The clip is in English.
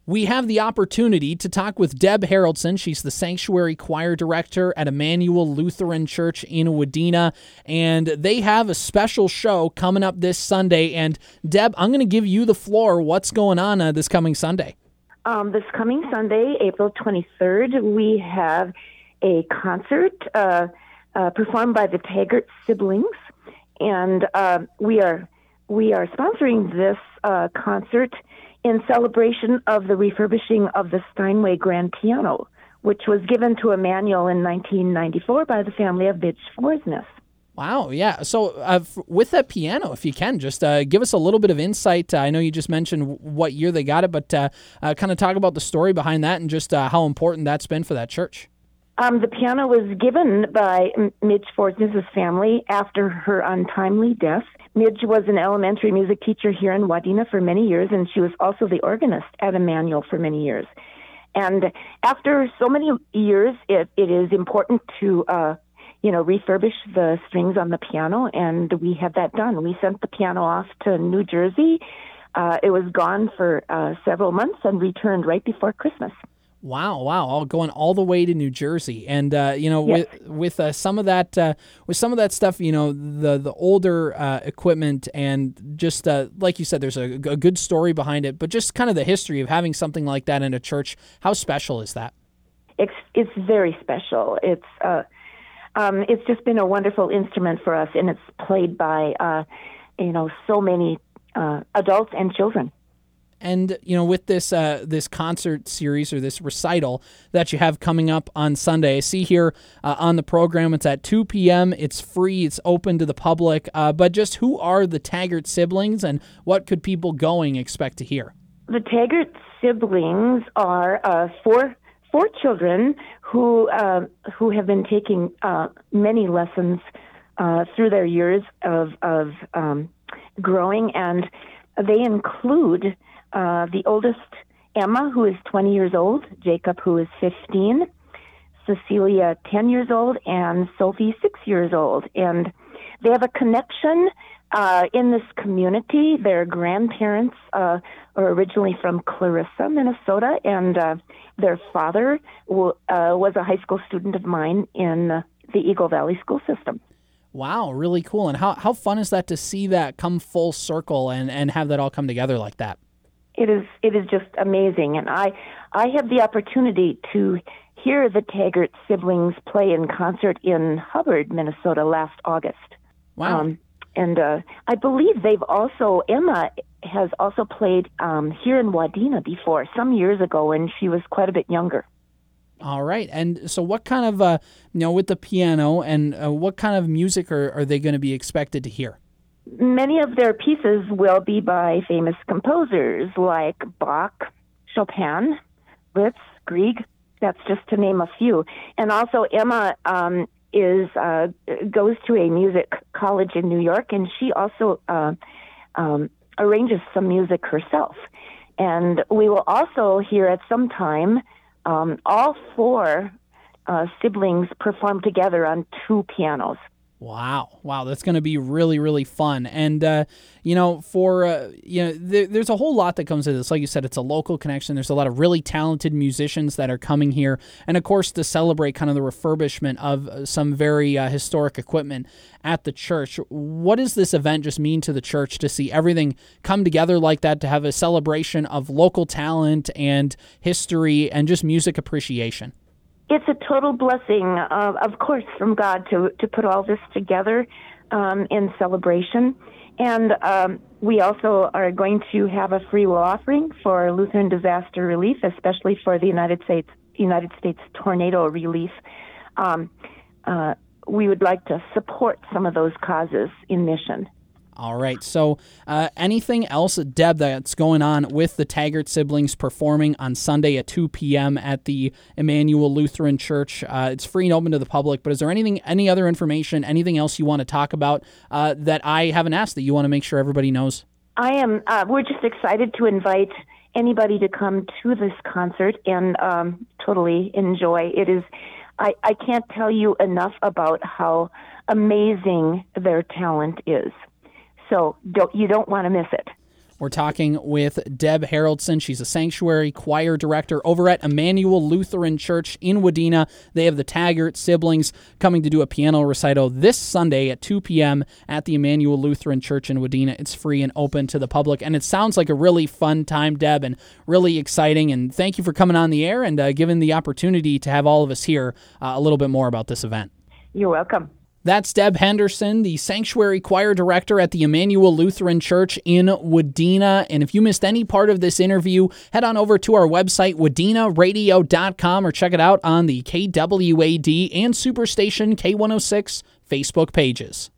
We have the opportunity to talk with Deb Haraldson. She's the Sanctuary Choir Director at Emmanuel Lutheran Church in Wadena, and they have a special show coming up this Sunday. And Deb, I'm going to give you the floor. What's going on this coming Sunday? This coming Sunday, April 23rd, we have a concert performed by the Taggart Siblings, and we are sponsoring this concert in celebration of the refurbishing of the Steinway grand piano, which was given to Emmanuel in 1994 by the family of Midge Forsness. Wow, yeah. So with that piano, if you can, just give us a little bit of insight. I know you just mentioned what year they got it, but kind of talk about the story behind that and just how important that's been for that church. The piano was given by Midge Forsness' family after her untimely death. Midge was an elementary music teacher here in Wadena for many years, and she was also the organist at Emmanuel for many years. And after so many years, it is important to, refurbish the strings on the piano, and we had that done. We sent the piano off to New Jersey. It was gone for several months and returned right before Christmas. Wow! All going all the way to New Jersey, and yes. with some of that stuff, the older equipment, and just like you said, there's a good story behind it. But just kind of the history of having something like that in a church, how special is that? It's very special. It's just been a wonderful instrument for us, and it's played by so many adults and children. And, with this concert series or this recital that you have coming up on Sunday, I see here on the program it's at 2 p.m. It's free. It's open to the public. But just who are the Taggart siblings and what could people going expect to hear? The Taggart siblings are four children who have been taking many lessons through their years of growing, and they include the oldest, Emma, who is 20 years old, Jacob, who is 15, Cecilia, 10 years old, and Sophie, 6 years old. And they have a connection in this community. Their grandparents are originally from Clarissa, Minnesota, and their father was a high school student of mine in the Eagle Valley school system. Wow, really cool. And how fun is that to see that come full circle and have that all come together like that? It is just amazing, and I had the opportunity to hear the Taggart siblings play in concert in Hubbard, Minnesota last August. Wow. And I believe Emma has also played here in Wadena before, some years ago, when she was quite a bit younger. All right. And so what kind of, with the piano, and what kind of music are they going to be expected to hear? Many of their pieces will be by famous composers like Bach, Chopin, Liszt, Grieg. That's just to name a few. And also Emma goes to a music college in New York, and she also arranges some music herself. And we will also hear at some time all four siblings perform together on two pianos. Wow, that's going to be really, really fun. And, there's a whole lot that comes to this. Like you said, it's a local connection. There's a lot of really talented musicians that are coming here. And, of course, to celebrate kind of the refurbishment of some very historic equipment at the church. What does this event just mean to the church to see everything come together like that, to have a celebration of local talent and history and just music appreciation? It's a total blessing, of course, from God to put all this together in celebration. And we also are going to have a free will offering for Lutheran disaster relief, especially for the United States tornado relief. We would like to support some of those causes in mission. All right. So anything else, Deb, that's going on with the Taggart siblings performing on Sunday at 2 p.m. at the Emmanuel Lutheran Church? It's free and open to the public, but is there any other information, anything else you want to talk about that I haven't asked that you want to make sure everybody knows? I am. We're just excited to invite anybody to come to this concert and totally enjoy. It is. I can't tell you enough about how amazing their talent is. So you don't want to miss it. We're talking with Deb Haroldson. She's a sanctuary choir director over at Emmanuel Lutheran Church in Wadena. They have the Taggart siblings coming to do a piano recital this Sunday at 2 p.m. at the Emmanuel Lutheran Church in Wadena. It's free and open to the public, and it sounds like a really fun time, Deb, and really exciting. And thank you for coming on the air and giving the opportunity to have all of us hear a little bit more about this event. You're welcome. That's Deb Henderson, the Sanctuary Choir Director at the Emmanuel Lutheran Church in Wadena. And if you missed any part of this interview, head on over to our website, wadenaradio.com, or check it out on the KWAD and Superstation K106 Facebook pages.